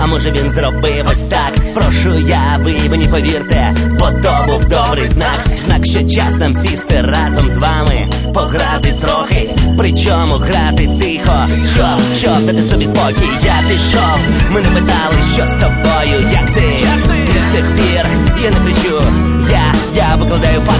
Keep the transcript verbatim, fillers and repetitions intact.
може він зробив ось так. Прошу я, ви мені повірте, бо то був добрий знак. Знак, що час нам сісти разом з вами, пограти трохи, причому грати тихо. Щоб, щоб дати собі спокій, я пішов. Мене питали, що з тобою, як ти? І з тих пір я не кричу, я, я викладаю факт.